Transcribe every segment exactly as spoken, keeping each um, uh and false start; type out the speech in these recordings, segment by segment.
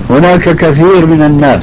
هناك كثير من الناس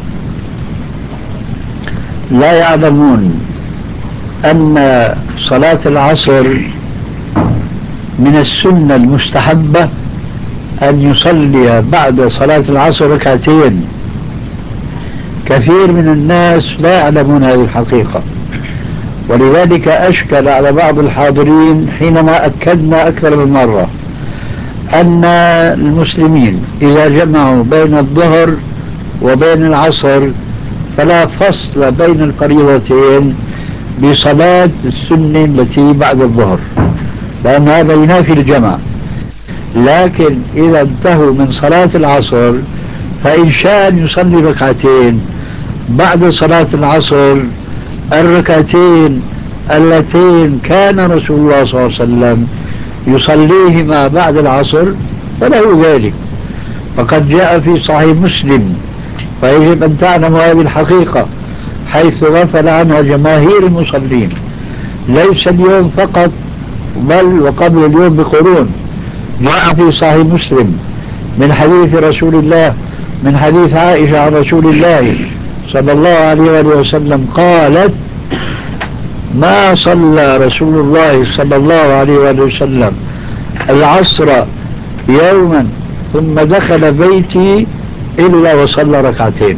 لا يعلمون أن صلاة العصر من السنة المستحبة أن يصلي بعد صلاة العصر ركعتين. كثير من الناس لا يعلمون هذه الحقيقة، ولذلك أشكل على بعض الحاضرين حينما أكدنا أكثر من مرة أن المسلمين إذا جمعوا بين الظهر وبين العصر فلا فصل بين الفريضتين بصلاة السنة التي بعد الظهر، لأن هذا ينافي الجمع. لكن إذا انتهوا من صلاة العصر فإن شاء أن يصلي ركعتين بعد صلاة العصر، الركعتين اللتين كان رسول الله صلى الله عليه وسلم يصليهما بعد العصر فله ذلك. فقد جاء في صحيح مسلم، فيجب أن تعلم هذه الحقيقة حيث غفل عنها جماهير المصلين، ليس اليوم فقط بل وقبل اليوم بقرون. جاء في صحيح مسلم من حديث رسول الله، من حديث عائشة عن رسول الله صلى الله عليه وسلم قالت: ما صلى رسول الله صلى الله عليه وسلم العصر يوما ثم دخل بيتي إلا وصلى ركعتين،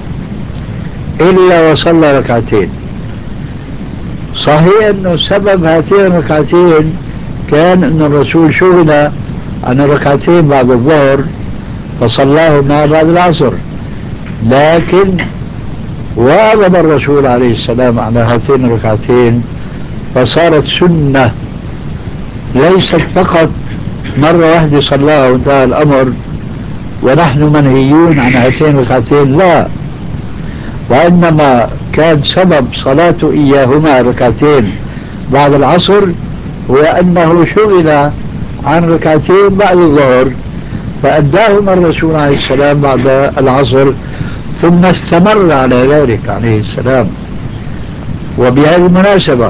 إلا وصلى ركعتين. صحيح أنه سبب هاتين الركعتين كان أن الرسول شغل عن الركعتين بعد الظهر فصلاهما بعد العصر، لكن واظب الرسول عليه السلام على هاتين الركعتين فصارت سنة، ليست فقط مرة واحدة صلاها وانتهى الأمر ونحن منهيون عن هاتين الركعتين، لا، وإنما كان سبب صلاته إياهما ركعتين بعد العصر هو أنه شغل عن ركعتين بعد الظهر فأداهما الرسول عليه السلام بعد العصر، ثم استمر على ذلك عليه السلام. وبهذه المناسبة